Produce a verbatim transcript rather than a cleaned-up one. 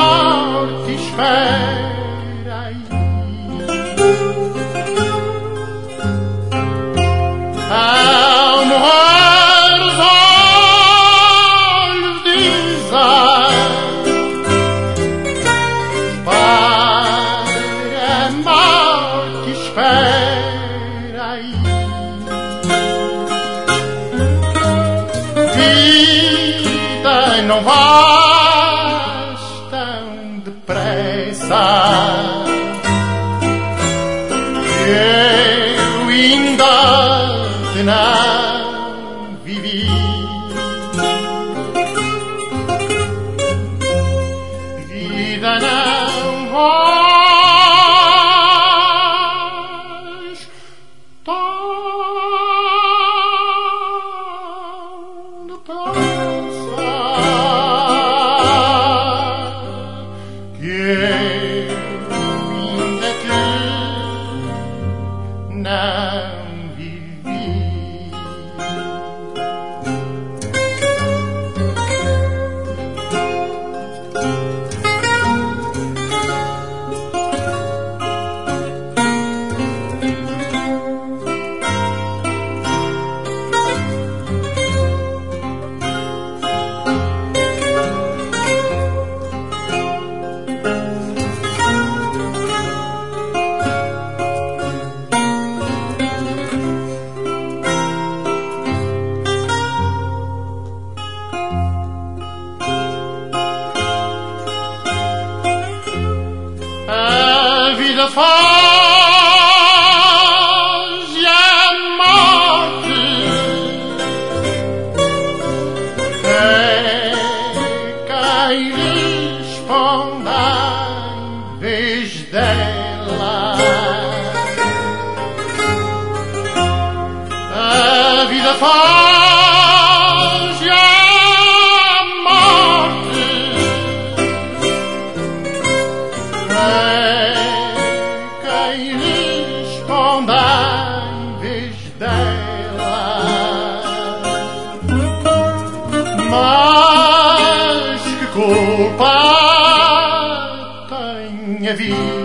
morte espera aí. Ao morrer os olhos dizem para a morte espera aí. Vida não vais tão depressa, eu ainda te não vivi. Vida não vais tão depressa, que eu ainda te não vivi. A vida faz e a morte é quem responde em vez dela. A vida faz e a morte responda em vez dela. Mas que culpa tem a vida